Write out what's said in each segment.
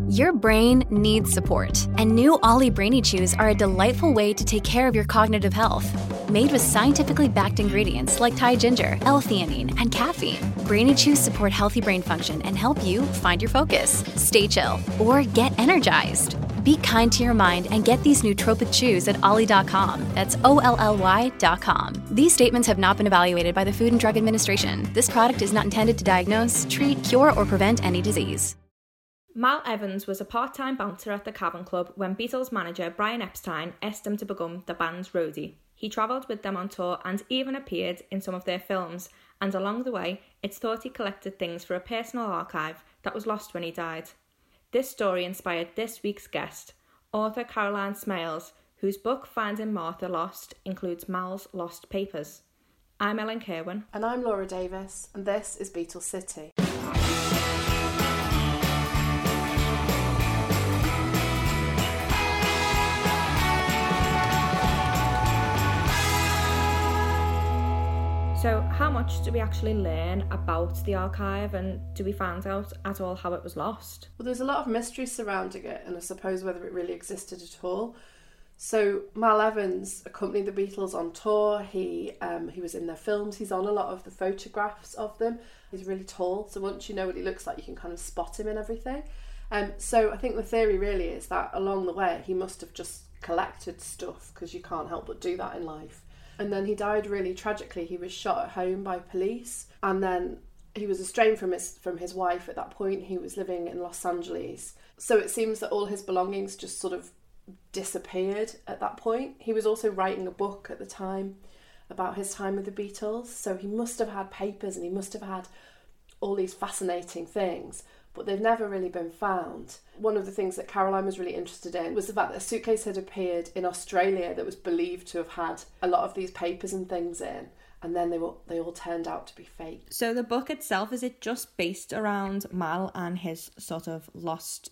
Your brain needs support, and new Ollie Brainy Chews are a delightful way to take care of your cognitive health. Made with scientifically backed ingredients like Thai ginger, L-theanine, and caffeine, Brainy Chews support healthy brain function and help you find your focus, stay chill, or get energized. Be kind to your mind and get these nootropic chews at ollie.com. That's OLLY.com. These statements have not been evaluated by the Food and Drug Administration. This product is not intended to diagnose, treat, cure, or prevent any disease. Mal Evans was a part-time bouncer at the Cavern Club when Beatles manager Brian Epstein asked him to become the band's roadie. He travelled with them on tour and even appeared in some of their films, and along the way, it's thought he collected things for a personal archive that was lost when he died. This story inspired this week's guest, author Caroline Smales, whose book Finding Martha Lost includes Mal's lost papers. I'm Ellen Kerwin. And I'm Laura Davis, and this is Beatles City. So how much do we actually learn about the archive, and do we find out at all how it was lost? Well, there's a lot of mystery surrounding it, and I suppose whether it really existed at all. So Mal Evans accompanied the Beatles on tour. He was in their films. He's on a lot of the photographs of them. He's really tall, so once you know what he looks like, you can kind of spot him and everything. So I think the theory really is that along the way he must have just collected stuff, because you can't help but do that in life. And then he died really tragically. He was shot at home by police, and then he was estranged from his wife at that point. He was living in Los Angeles. So it seems that all his belongings just sort of disappeared at that point. He was also writing a book at the time about his time with the Beatles. So he must have had papers and he must have had all these fascinating things, but they've never really been found. One of the things that Caroline was really interested in was the fact that a suitcase had appeared in Australia that was believed to have had a lot of these papers and things in, and then they all turned out to be fake. So the book itself, is it just based around Mal and his sort of lost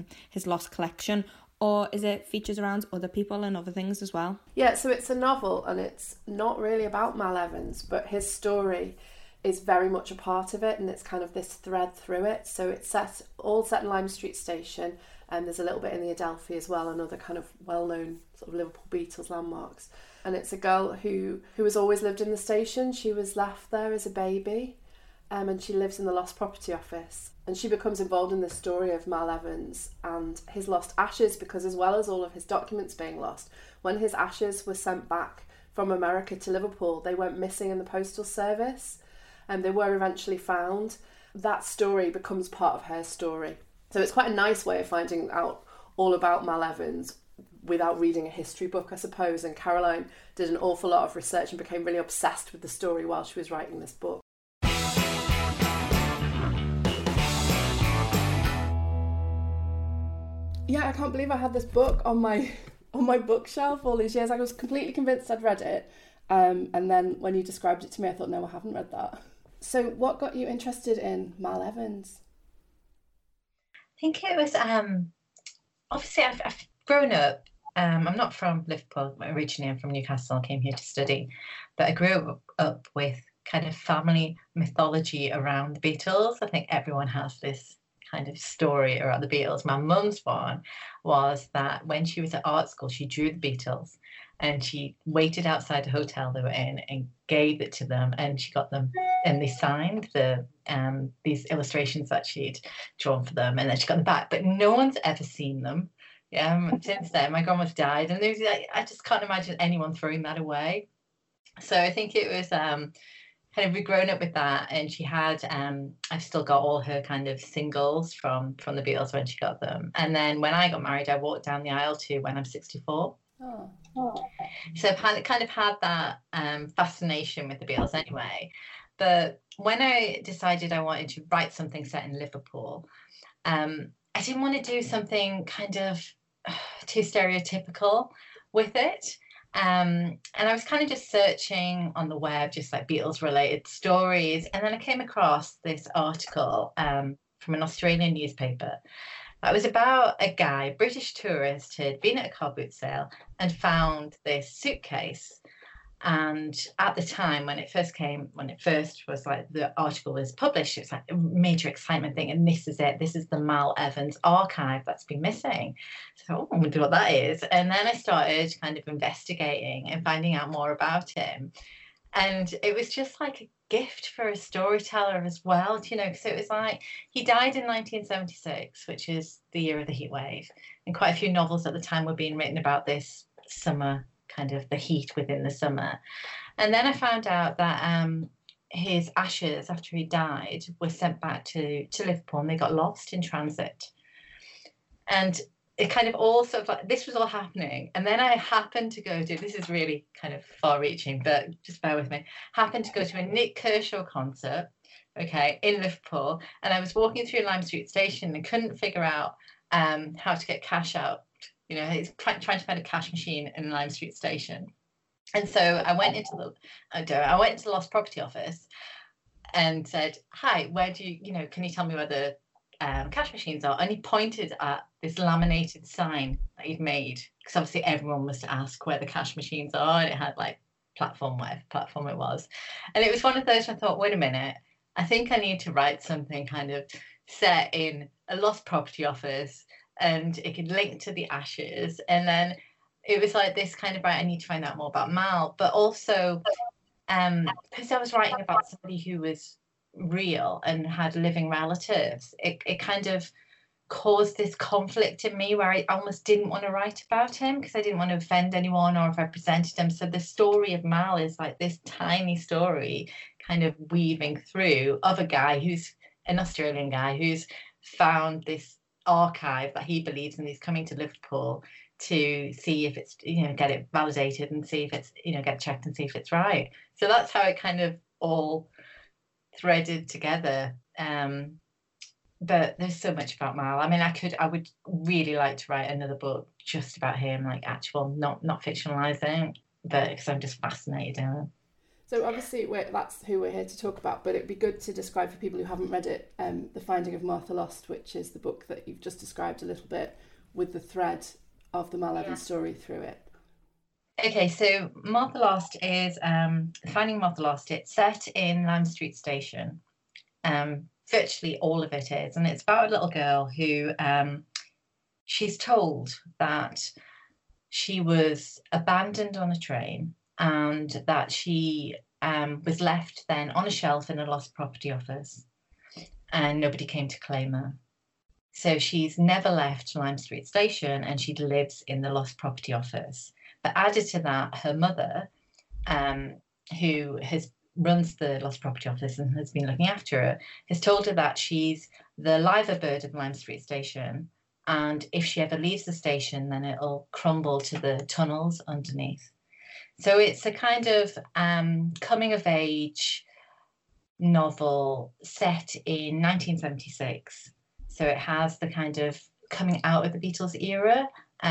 collection, or is it features around other people and other things as well? Yeah, so it's a novel, and it's not really about Mal Evans, but his story is very much a part of it, and it's kind of this thread through it. So it's all set in Lime Street Station, and there's a little bit in the Adelphi as well, and other kind of well-known sort of Liverpool Beatles landmarks. And it's a girl who has always lived in the station. She was left there as a baby, and she lives in the Lost Property Office. And she becomes involved in the story of Mal Evans and his lost ashes, because as well as all of his documents being lost, when his ashes were sent back from America to Liverpool, they went missing in the postal service. And they were eventually found. That story becomes part of her story. So it's quite a nice way of finding out all about Mal Evans without reading a history book, I suppose. And Caroline did an awful lot of research and became really obsessed with the story while she was writing this book. Yeah, I can't believe I had this book on my bookshelf all these years. I was completely convinced I'd read it. And then when you described it to me, I thought, no, I haven't read that. So what got you interested in Mal Evans? I think it was, obviously I've grown up, I'm not from Liverpool originally, I'm from Newcastle, I came here to study, but I grew up with kind of family mythology around the Beatles. I think everyone has this kind of story around the Beatles. My mum's one was that when she was at art school, she drew the Beatles, and she waited outside the hotel they were in and gave it to them, and she got them, and they signed these illustrations that she'd drawn for them, and then she got them back, but no one's ever seen them. Since then, my grandma's died, and I just can't imagine anyone throwing that away. So I think it was kind of, we've grown up with that, and she had I've still got all her kind of singles from the Beatles when she got them, and then when I got married, I walked down the aisle to When I'm 64. So I've kind of had that fascination with the Beatles anyway. But when I decided I wanted to write something set in Liverpool, I didn't want to do something kind of too stereotypical with it. And I was kind of just searching on the web, just like Beatles related stories. And then I came across this article from an Australian newspaper. It was about a guy, a British tourist, who had been at a car boot sale and found this suitcase. And at the time when it first was like the article was published, it's like a major excitement thing. And this is it. This is the Mal Evans archive that's been missing. So I wonder what that is. And then I started kind of investigating and finding out more about him. And it was just like a gift for a storyteller as well, you know, because it was like he died in 1976, which is the year of the heat wave. And quite a few novels at the time were being written about this summer, kind of the heat within the summer. And then I found out that his ashes after he died were sent back to Liverpool, and they got lost in transit. And it kind of all sort of like, this was all happening. And then I happened to go to, this is really kind of far reaching, but just bear with me, happened to go to a Nick Kershaw concert, okay, in Liverpool. And I was walking through Lime Street Station and couldn't figure out how to get cash out. You know, it's trying to find a cash machine in Lime Street Station. And so I went into the Lost Property Office and said, hi, where do you know, can you tell me where the cash machines are? And he pointed at this laminated sign that he'd made, because obviously everyone must ask where the cash machines are, and it had like platform, whatever platform it was. And it was one of those I thought, wait a minute, I think I need to write something kind of set in a Lost Property Office, and it could link to the ashes. And then it was like this kind of, right, I need to find out more about Mal, but also because I was writing about somebody who was real and had living relatives, it kind of caused this conflict in me where I almost didn't want to write about him because I didn't want to offend anyone or if I presented him. So the story of Mal is like this tiny story kind of weaving through of a guy who's an Australian guy who's found this archive that he believes in. He's coming to Liverpool to see if it's, you know, get it validated and see if it's, you know, get checked and see if it's right. So that's how it kind of all threaded together. But there's so much about Mal. I mean, I would really like to write another book just about him, like actual, not fictionalizing, but because I'm just fascinated in it. So obviously that's who we're here to talk about, but it'd be good to describe for people who haven't read it, The Finding of Martha Lost, which is the book that you've just described a little bit with the thread of the Mal Evans story through it. Okay, so Martha Lost is Finding Martha Lost. It's set in Lime Street Station. Virtually all of it is, and it's about a little girl who she's told that she was abandoned on a train and that she was left then on a shelf in a Lost Property Office and nobody came to claim her. So she's never left Lime Street Station and she lives in the Lost Property Office. But added to that, her mother, who runs the Lost Property Office and has been looking after her, has told her that she's the liver bird of Lime Street Station. And if she ever leaves the station, then it'll crumble to the tunnels underneath. So it's a kind of coming of age novel set in 1976. So it has the kind of coming out of the Beatles era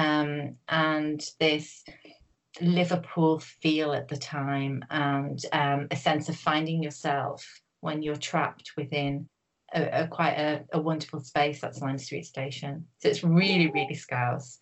and this Liverpool feel at the time, and a sense of finding yourself when you're trapped within quite a wonderful space that's Lime Street Station. So it's really, really scouse.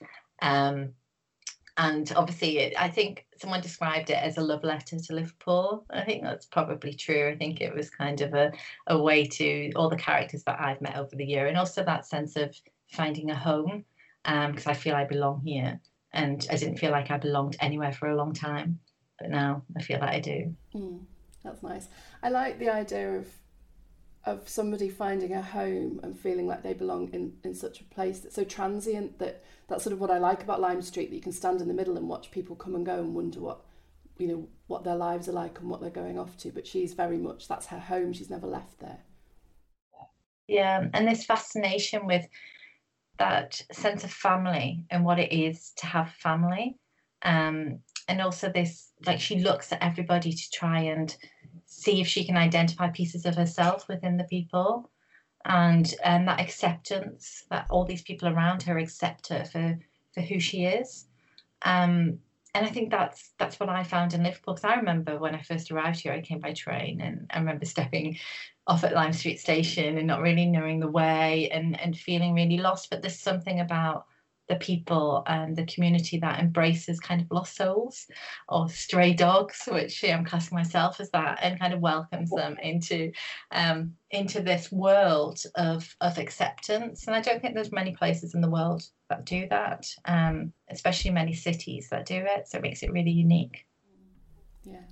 And obviously, I think someone described it as a love letter to Liverpool. I think that's probably true. I think it was kind of a way to all the characters that I've met over the year, and also that sense of finding a home, because I feel I belong here. And I didn't feel like I belonged anywhere for a long time, but now I feel like I do. That's nice. I like the idea of somebody finding a home and feeling like they belong in such a place that's so transient. That's sort of what I like about Lime Street, that you can stand in the middle and watch people come and go and wonder what their lives are like and what they're going off to. But she's very much, that's her home. She's never left there. Yeah, and this fascination with that sense of family and what it is to have family, and also this, like, she looks at everybody to try and see if she can identify pieces of herself within the people, and that acceptance that all these people around her accept her for who she is, and I think that's what I found in Liverpool, because I remember when I first arrived here, I came by train, and I remember stepping off at Lime Street Station and not really knowing the way and feeling really lost. But there's something about the people and the community that embraces kind of lost souls or stray dogs, which I'm classing myself as that, and kind of welcomes them into this world of acceptance. And I don't think there's many places in the world that do that, especially many cities that do it. So it makes it really unique. Yeah.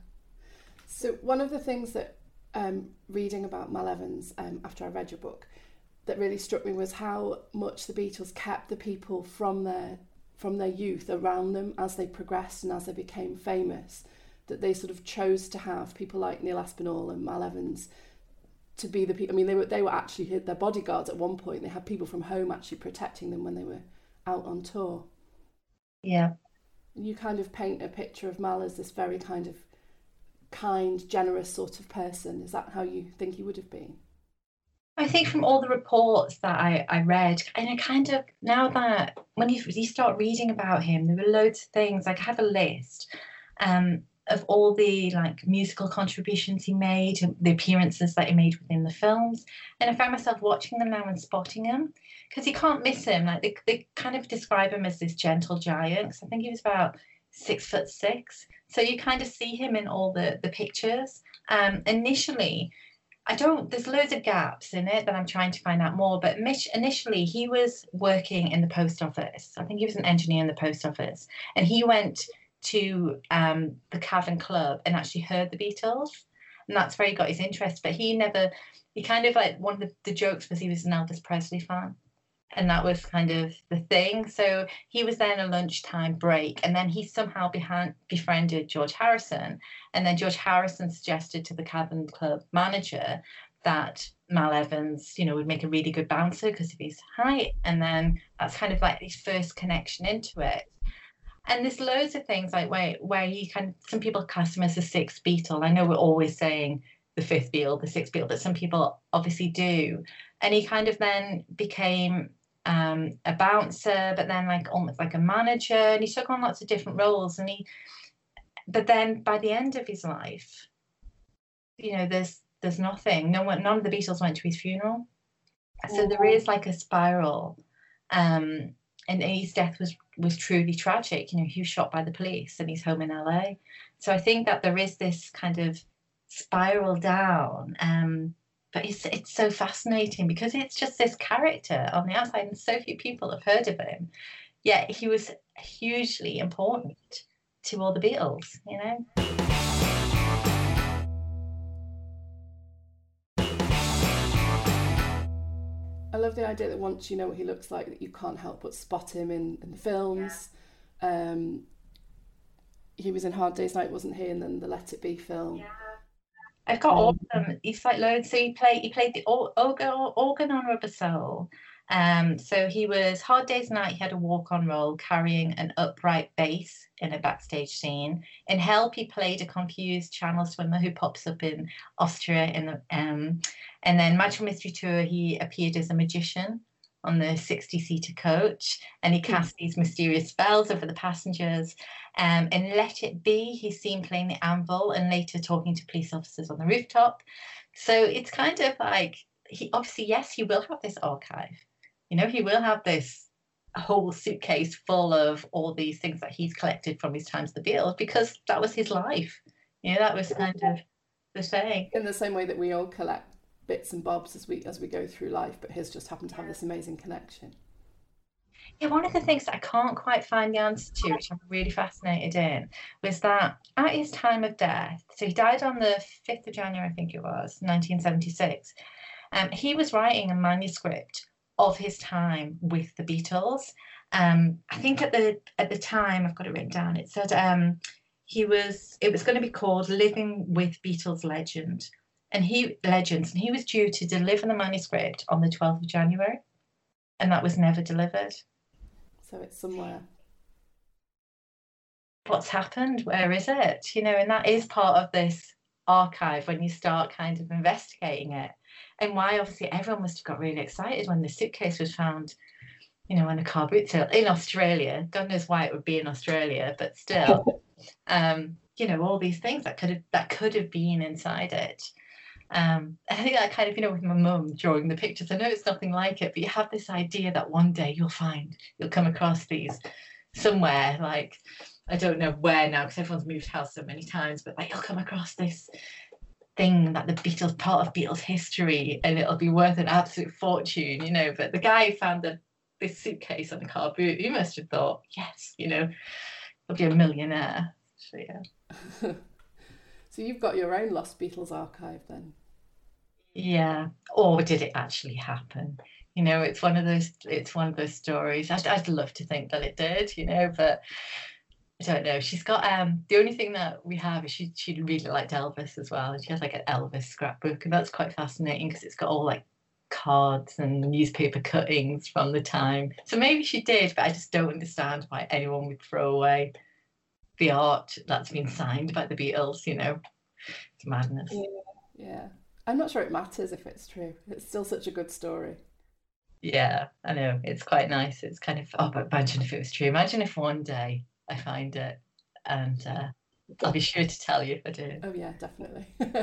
So one of the things that reading about Mal Evans after I read your book that really struck me was how much the Beatles kept the people from their youth around them as they progressed and as they became famous, that they sort of chose to have people like Neil Aspinall and Mal Evans to be the people. I mean, they were actually their bodyguards at one point. They had people from home actually protecting them when they were out on tour. Yeah. You kind of paint a picture of Mal as this very kind of kind, generous sort of person. Is that how you think he would have been? I think from all the reports that I read, and I kind of, now that when you start reading about him, there were loads of things. Like I have a list of all the like musical contributions he made, the appearances that he made within the films, and I found myself watching them now and spotting him, because you can't miss him. Like they kind of describe him as this gentle giant, because I think he was about 6'6", so you kind of see him in all the pictures. Initially, there's loads of gaps in it that I'm trying to find out more, but initially he was working in the post office. I think he was an engineer in the post office, and he went to the Cavern Club and actually heard the Beatles, and that's where he got his interest. But he kind of, like, one of the jokes was he was an Elvis Presley fan, and that was kind of the thing. So he was then a lunchtime break, and then he somehow befriended George Harrison, and then George Harrison suggested to the Cavern Club manager that Mal Evans, would make a really good bouncer because of his height, and then that's kind of like his first connection into it. And there's loads of things like where he some people class him as the sixth Beatle. I know we're always saying the fifth Beatle, the sixth Beatle, but some people obviously do. And he kind of then became a bouncer, but then like almost like a manager, and he took on lots of different roles. But then by the end of his life, there's nothing. None of the Beatles went to his funeral. So there is like a spiral. And his death was truly tragic. He was shot by the police and he's home in LA. So I think that there is this kind of spiral down. But it's so fascinating because it's just this character on the outside, and so few people have heard of him. Yet he was hugely important to all the Beatles, I love the idea that once you know what he looks like, that you can't help but spot him in the films. Yeah. He was in Hard Day's Night, wasn't he? And then the Let It Be film. Yeah. I've got all of them. He's like loads. So he played the organ on Rubber Soul. So he was Hard Day's Night. He had a walk-on role carrying an upright bass in a backstage scene. In Help, he played a confused channel swimmer who pops up in Austria and then Magical Mystery Tour, he appeared as a magician on the 60-seater coach, and he cast these mysterious spells over the passengers. In Let It Be, he's seen playing the anvil and later talking to police officers on the rooftop. So it's kind of like, he will have this archive. He will have this whole suitcase full of all these things that he's collected from his times with the Beatles, because that was his life. That was kind of the thing. In the same way that we all collect bits and bobs as we go through life, but his just happened to have this amazing connection. Yeah, one of the things that I can't quite find the answer to, which I'm really fascinated in, was that at his time of death, so he died on the 5th of January, I think it was, 1976, he was writing a manuscript of his time with the Beatles. I think at the time, I've got it written down, it said it was going to be called Living with Beatles Legends, and he was due to deliver the manuscript on the 12th of January, and that was never delivered. So it's somewhere. What's happened? Where is it? And that is part of this archive when you start kind of investigating it, and why obviously everyone must have got really excited when the suitcase was found, in a car boot sale in Australia. God knows why it would be in Australia, but still, all these things that could have been inside it. I think that kind of, with my mum drawing the pictures, I know it's nothing like it, but you have this idea that one day you'll come across these somewhere, like, I don't know where now, because everyone's moved house so many times, but like you'll come across this thing that the Beatles, part of Beatles history, and it'll be worth an absolute fortune, But the guy who found this suitcase on the car boot, he must have thought, yes, he'll be a millionaire. So, yeah. So you've got your own Lost Beatles archive then? Yeah. Or did it actually happen? It's one of those stories. I'd love to think that it did, but I don't know. She's got the only thing that we have is she really liked Elvis as well, and she has like an Elvis scrapbook, and that's quite fascinating because it's got all like cards and newspaper cuttings from the time. So maybe she did, but I just don't understand why anyone would throw away the art that's been signed by the Beatles. It's madness. Yeah. I'm not sure it matters if it's true. It's still such a good story. Yeah, I know. It's quite nice. It's kind of, but imagine if it was true. Imagine if one day I find it, and I'll be sure to tell you if I do. Oh yeah, definitely.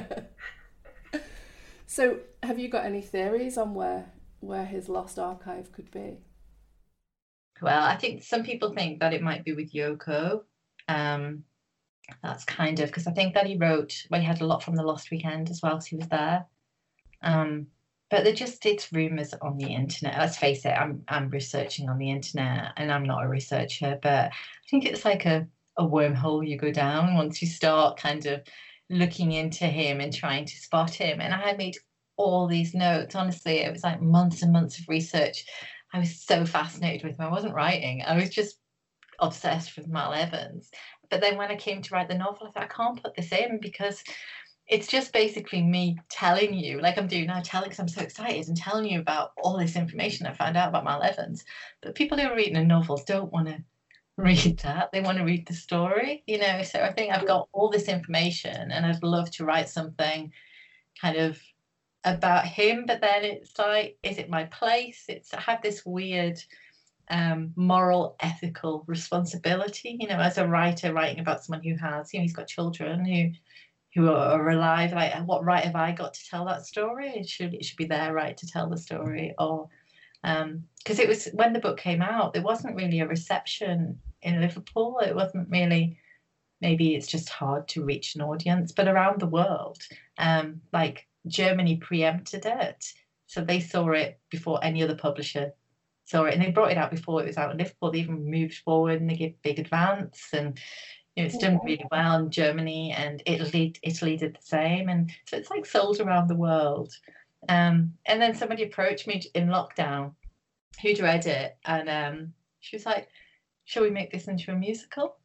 So have you got any theories on where his lost archive could be? Well, I think some people think that it might be with Yoko. That's kind of because I think that he had a lot from the Lost Weekend as well, because he was there. But it's rumours on the internet. Let's face it, I'm researching on the internet, and I'm not a researcher, but I think it's like a wormhole you go down once you start kind of looking into him and trying to spot him. And I had made all these notes. Honestly, it was like months and months of research. I was so fascinated with him. I wasn't writing. I was just obsessed with Mal Evans. But then when I came to write the novel, I thought, I can't put this in because it's just basically me telling you, like I'm doing now, because I'm so excited and telling you about all this information I found out about Mal Evans. But people who are reading a novel don't want to read that. They want to read the story, So I think I've got all this information, and I'd love to write something kind of about him. But then it's like, is it my place? I have this weird moral, ethical responsibility, as a writer writing about someone who has, he's got children who are alive. Like, what right have I got to tell that story? It should be their right to tell the story. Or because it was, when the book came out, there wasn't really a reception in Liverpool. It wasn't really, maybe it's just hard to reach an audience, but around the world, like Germany preempted it, so they saw it before any other publisher saw it, and they brought it out before it was out in Liverpool. They even moved forward and they gave big advance, and it's done really well in Germany, and Italy did the same, and so it's like sold around the world. And then somebody approached me in lockdown who'd read it, and she was like, shall we make this into a musical?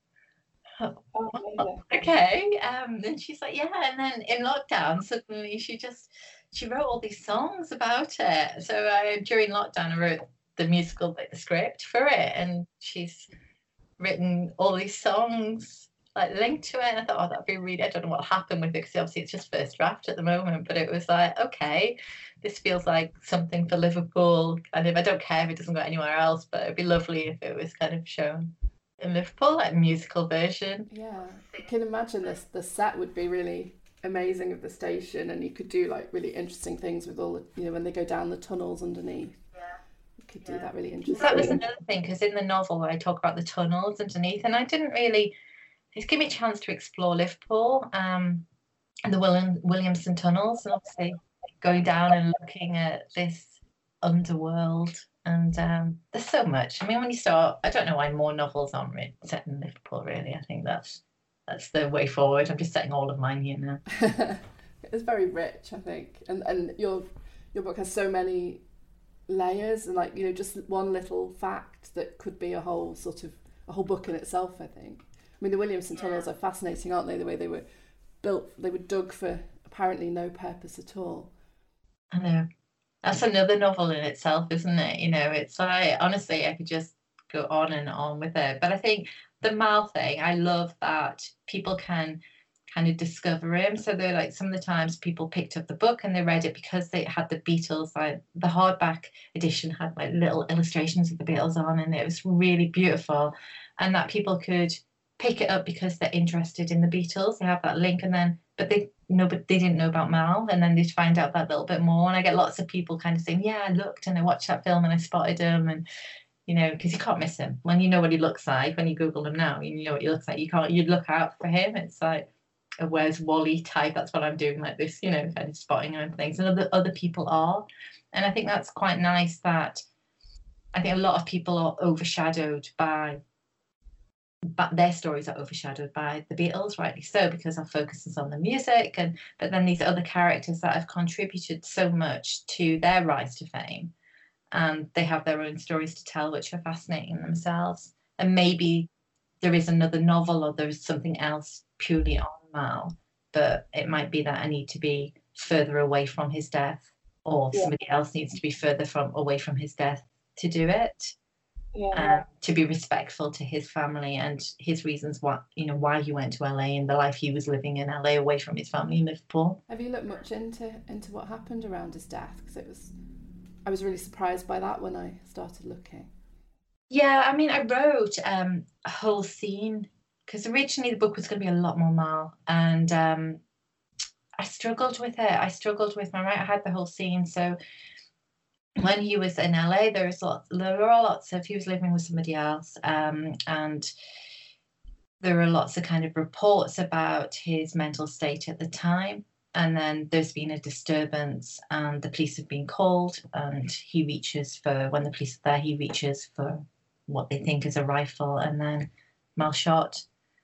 Okay. And she's like, yeah. And then in lockdown, suddenly she wrote all these songs about it. So during lockdown, I wrote the musical, like the script for it, and she's written all these songs like linked to it. And I thought, that'd be really, I don't know what happened with it, because obviously it's just first draft at the moment, but it was like, okay, this feels like something for Liverpool, and if I don't care if it doesn't go anywhere else, but it'd be lovely if it was kind of shown in Liverpool, like a musical version. Yeah, I can imagine the set would be really amazing of the station, and you could do like really interesting things with all the, when they go down the tunnels underneath. You could do that really interesting. That was another thing, because in the novel I talk about the tunnels underneath, and I didn't really, it's given me a chance to explore Liverpool and the Williamson tunnels, and obviously going down and looking at this underworld. And there's so much. I mean, when you start, I don't know why more novels aren't set in Liverpool, really. I think that's the way forward. I'm just setting all of mine here now. It's very rich, I think. And your book has so many layers, and like, just one little fact that could be a whole book in itself, I think. I mean, the Williamson tunnels are fascinating, aren't they? The way they were built, they were dug for apparently no purpose at all. I know. That's another novel in itself, isn't it? It's like, honestly, I could just go on and on with it. But I think the Mal thing, I love that people can kind of discover him. So they're like, some of the times people picked up the book and they read it because they had the Beatles, like the hardback edition had like little illustrations of the Beatles on, and it was really beautiful. And that people could pick it up because they're interested in the Beatles. They have that link, and then but they didn't know about Mal, and then they find out that little bit more. And I get lots of people kind of saying, "Yeah, I looked and I watched that film and I spotted him," and because you can't miss him when you know what he looks like. When you Google him now, you know what he looks like. You look out for him. It's like a Where's Wally type. That's what I'm doing, like this, kind of spotting him and things. And other people are, and I think that's quite nice. That I think a lot of people are overshadowed by. But their stories are overshadowed by the Beatles, rightly so, because our focus is on the music, but then these other characters that have contributed so much to their rise to fame, and they have their own stories to tell, which are fascinating themselves. And maybe there is another novel, or there is something else purely on Mal, but it might be that I need to be further away from his death, or somebody else needs to be further away from his death to do it. To be respectful to his family and his reasons why he went to LA and the life he was living in LA away from his family in Liverpool. Have you looked much into what happened around his death? Because I was really surprised by that when I started looking. Yeah, I mean, I wrote a whole scene because originally the book was going to be a lot more Mal, and I struggled with it. I struggled with my writing. I had the whole scene, so. When he was in LA, he was living with somebody else, and there were lots of kind of reports about his mental state at the time. And then there's been a disturbance, and the police have been called, and when the police are there, he reaches for what they think is a rifle, and then Mal shot.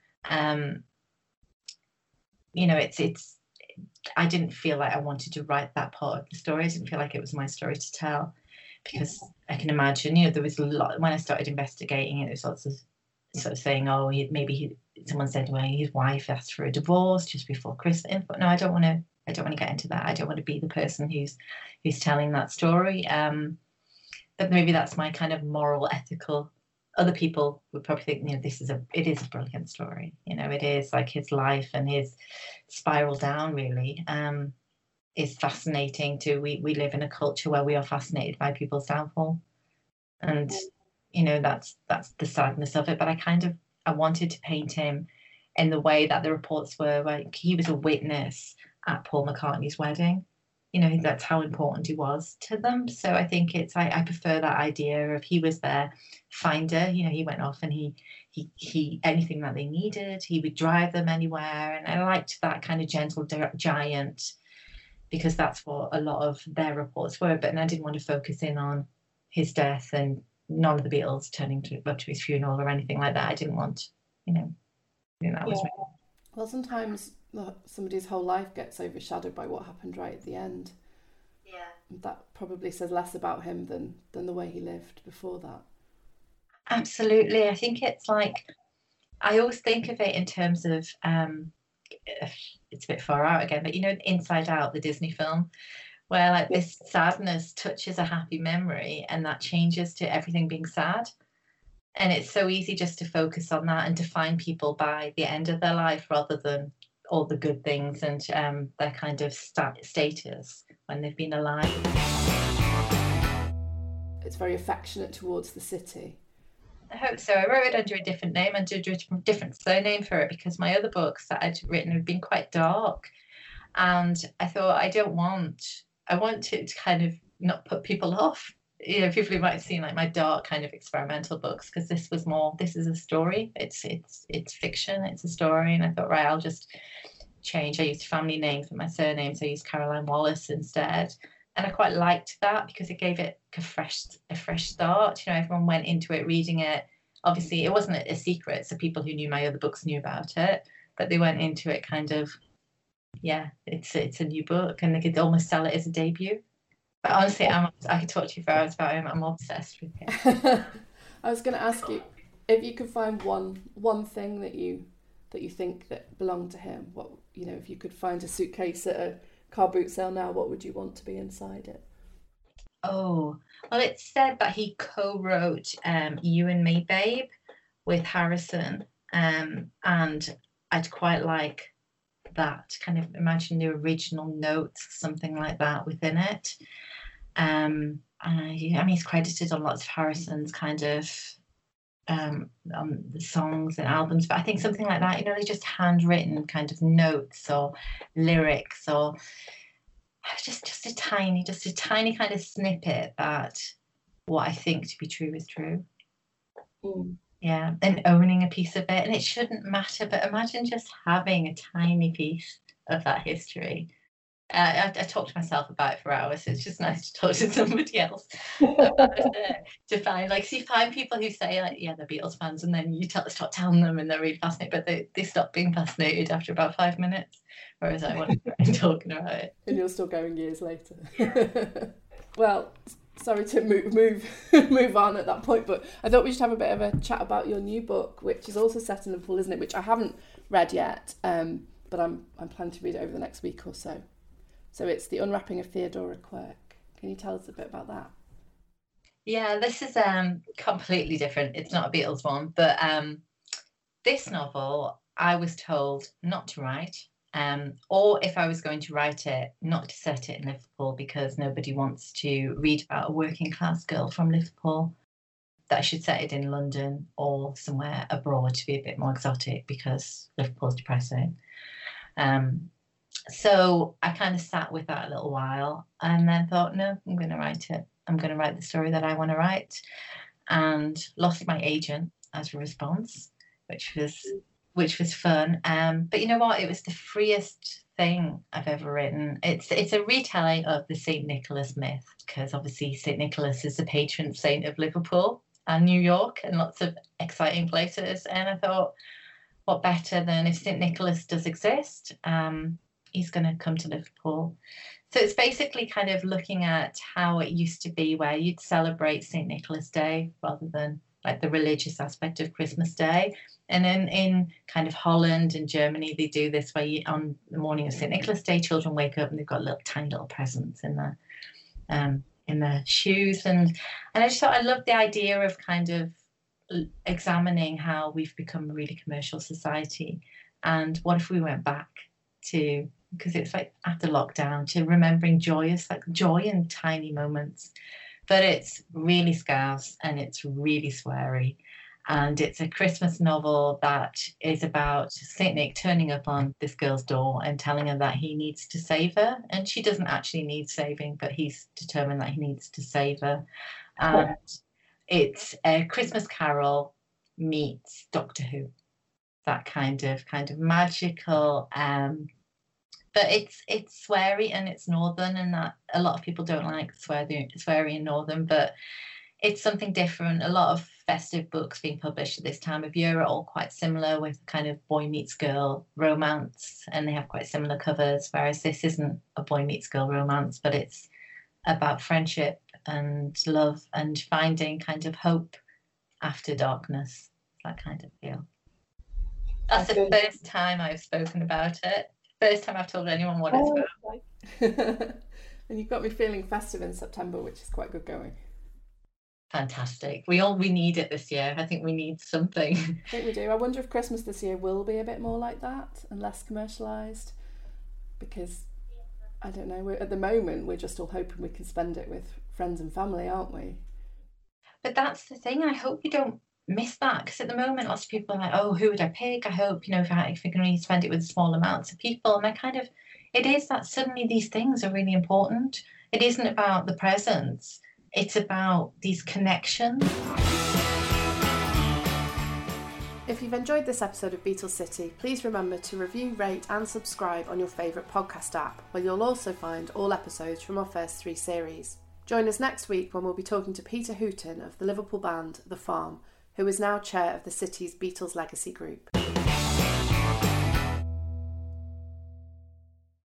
It's. I didn't feel like I wanted to write that part of the story. I didn't feel like it was my story to tell, because I can imagine, there was a lot when I started investigating it. There was lots of sort of saying, someone said, well, his wife asked for a divorce just before Christmas. But no, I don't want to get into that. I don't want to be the person who's telling that story. But maybe that's my kind of moral, ethical. Other people would probably think, it is a brilliant story. It is like his life and his spiral down really is fascinating too. We live in a culture where we are fascinated by people's downfall, and that's the sadness of it. But I wanted to paint him in the way that the reports were, like he was a witness at Paul McCartney's wedding. That's how important he was to them. So I think I prefer that idea of he was their finder. He went off and he anything that they needed, he would drive them anywhere. And I liked that kind of gentle giant, because that's what a lot of their reports were. But I didn't want to focus in on his death and none of the Beatles turning up to his funeral or anything like that. I didn't want, that was me. Well, sometimes somebody's whole life gets overshadowed by what happened right at the end. Yeah. That probably says less about him than the way he lived before that. Absolutely. I think it's like, I always think of it in terms of, it's a bit far out again, but Inside Out, the Disney film, where like this sadness touches a happy memory and that changes to everything being sad. And it's so easy just to focus on that and define people by the end of their life rather than all the good things and their kind of status when they've been alive. It's very affectionate towards the city. I hope so. I wrote it under a different name and did a different surname for it, because my other books that I'd written have been quite dark. And I thought, I want to kind of not put people off. People who might have seen like my dark kind of experimental books, because this is a story. It's fiction, it's a story. And I thought, right, I'll just change. I used a family name for my surname, so I used Caroline Wallace instead. And I quite liked that because it gave it a fresh start. Everyone went into it reading it. Obviously, it wasn't a secret, so people who knew my other books knew about it. But they went into it kind of, it's a new book, and they could almost sell it as a debut. But honestly, I could talk to you for hours about him. I'm obsessed with him. I was going to ask you if you could find one thing that you think that belonged to him. What if you could find a suitcase at a car boot sale now, what would you want to be inside it? Oh, well, it's said that he co-wrote You and Me, Babe with Harrison, and I'd quite like that, kind of imagine the original notes, something like that within it. He's credited on lots of Harrison's kind of on the songs and albums, but I think something like that, they're just handwritten kind of notes or lyrics, or just a tiny kind of snippet that what I think to be true is true. Yeah, and owning a piece of it, and it shouldn't matter, but imagine just having a tiny piece of that history. I talk to myself about it for hours, so it's just nice to talk to somebody else about it, to find people who say, they're Beatles fans, and then you start telling them and they're really fascinated, but they stop being fascinated after about 5 minutes, whereas I want to be talking about it. And you're still going years later. Well, sorry to move on at that point, but I thought we should have a bit of a chat about your new book, which is also set in Liverpool, isn't it? Which I haven't read yet, but I'm planning to read it over the next week or so. So it's The Unwrapping of Theodora Quirk. Can you tell us a bit about that? Yeah, this is completely different. It's not a Beatles one, but this novel I was told not to write, or if I was going to write it, not to set it in Liverpool, because nobody wants to read about a working class girl from Liverpool. That I should set it in London or somewhere abroad to be a bit more exotic, because Liverpool's depressing. So I kind of sat with that a little while and then thought, no, I'm going to write it. I'm going to write the story that I want to write, and lost my agent as a response, which was fun. But you know what? It was the freest thing I've ever written. It's a retelling of the St. Nicholas myth, because obviously St. Nicholas is the patron saint of Liverpool and New York and lots of exciting places. And I thought, what better than, if St. Nicholas does exist, he's going to come to Liverpool. So it's basically kind of looking at how it used to be, where you'd celebrate St. Nicholas Day rather than like the religious aspect of Christmas Day. And then in kind of Holland and Germany, they do this where on the morning of St. Nicholas Day, children wake up and they've got tiny little presents in their shoes. And I just thought I loved the idea of kind of examining how we've become a really commercial society. And what if we went back to, because it's like after lockdown, to remembering joyous, like joy in tiny moments. But it's really scarce and it's really sweary. And it's a Christmas novel that is about St. Nick turning up on this girl's door and telling her that he needs to save her. And she doesn't actually need saving, but he's determined that he needs to save her. And it's a Christmas Carol meets Doctor Who. That kind of magical, but it's sweary and it's northern, and that a lot of people don't like sweary and northern, but it's something different. A lot of festive books being published at this time of year are all quite similar, with kind of boy meets girl romance, and they have quite similar covers, whereas this isn't a boy meets girl romance, but it's about friendship and love and finding kind of hope after darkness, that kind of feel. That's the first time I've spoken about it. First time I've told anyone what it's about. And you've got me feeling festive in September, which is quite good going. Fantastic. We need it this year. I think we need something. I think we do. I wonder if Christmas this year will be a bit more like that and less commercialised, because I don't know, at the moment we're just all hoping we can spend it with friends and family, aren't we? But that's the thing. I hope we don't miss that, because at the moment lots of people are like, oh, who would I pick? I hope, if we can really spend it with small amounts of people. And it is that suddenly these things are really important. It isn't about the presents, it's about these connections. If you've enjoyed this episode of Beatles City, please remember to review, rate and subscribe on your favourite podcast app, where you'll also find all episodes from our first 3 series. Join us next week when we'll be talking to Peter Hooton of the Liverpool band The Farm, who is now chair of the city's Beatles Legacy Group.